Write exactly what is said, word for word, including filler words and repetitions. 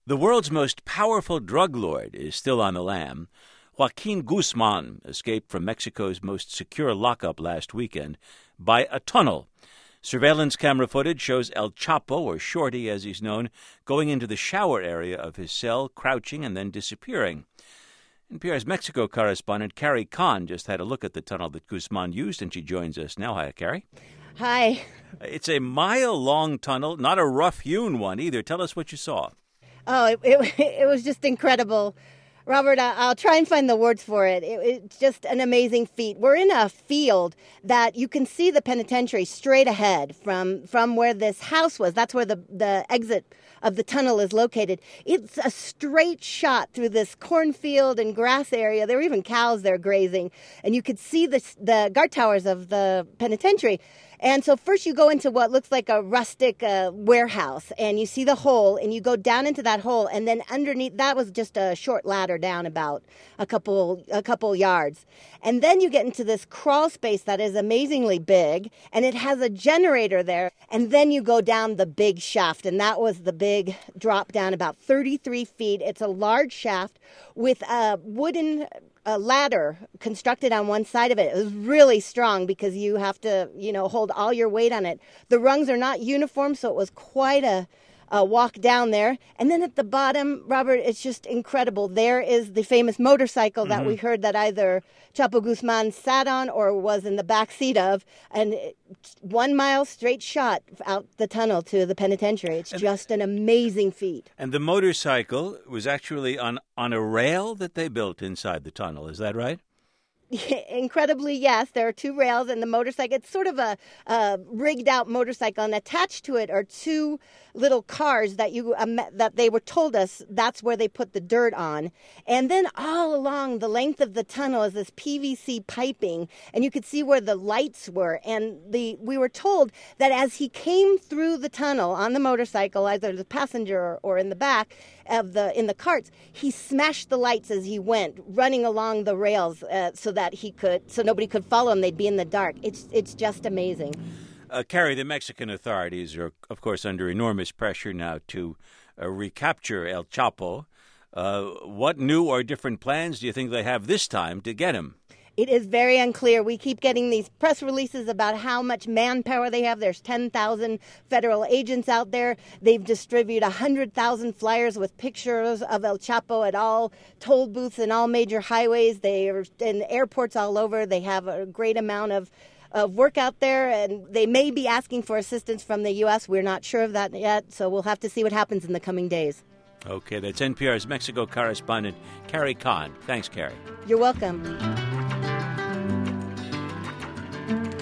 The world's most powerful drug lord is still on the lam. Joaquin Guzman escaped from Mexico's most secure lockup last weekend by a tunnel. Surveillance camera footage shows El Chapo, or Shorty as he's known, going into the shower area of his cell, crouching and then disappearing. N P R's Mexico correspondent Carrie Kahn just had a look at the tunnel that Guzman used, and she joins us now. Hi, Carrie. Hi. It's a mile-long tunnel, not a rough-hewn one either. Tell us what you saw. Oh, it, it, it was just incredible. Robert, I'll try and find the words for it. it. It's just an amazing feat. We're in a field that you can see the penitentiary straight ahead from, from where this house was. That's where the, the exit of the tunnel is located. It's a straight shot through this cornfield and grass area. There were even cows there grazing. And you could see the, the guard towers of the penitentiary. And so first you go into what looks like a rustic uh, warehouse, and you see the hole, and you go down into that hole, and then underneath that was just a short ladder down about a couple a couple yards. And then you get into this crawl space that is amazingly big, and it has a generator there. And then you go down the big shaft, and that was the big drop down about thirty-three feet. It's a large shaft with a wooden a ladder constructed on one side of it. It was really strong because you have to, you know, hold all your weight on it. The rungs are not uniform, so it was quite a, a walk down there. And then at the bottom, Robert, it's just incredible. There is the famous motorcycle that mm-hmm. we heard that either Chapo Guzman sat on or was in the back seat of, and it, one mile straight shot out the tunnel to the penitentiary. It's and, just an amazing feat. And the motorcycle was actually on, on a rail that they built inside the tunnel. Is that right? Incredibly, yes. There are two rails, and the motorcycle, it's sort of a, a rigged-out motorcycle, and attached to it are two little cars that you um, that they were told us that's where they put the dirt on. And then all along the length of the tunnel is this P V C piping, and you could see where the lights were. And the we were told that as he came through the tunnel on the motorcycle, either the passenger or in the back of the in the carts, he smashed the lights as he went, running along the rails uh, so that he could, so nobody could follow him. They'd be in the dark. It's it's just amazing. Uh, Carrie, the Mexican authorities are, of course, under enormous pressure now to uh, recapture El Chapo. Uh, what new or different plans do you think they have this time to get him? It is very unclear. We keep getting these press releases about how much manpower they have. There's ten thousand federal agents out there. They've distributed one hundred thousand flyers with pictures of El Chapo at all toll booths and all major highways. They are in airports all over. They have a great amount of of work out there, and they may be asking for assistance from the U S. We're not sure of that yet, so we'll have to see what happens in the coming days. Okay, that's N P R's Mexico correspondent, Carrie Kahn. Thanks, Carrie. You're welcome.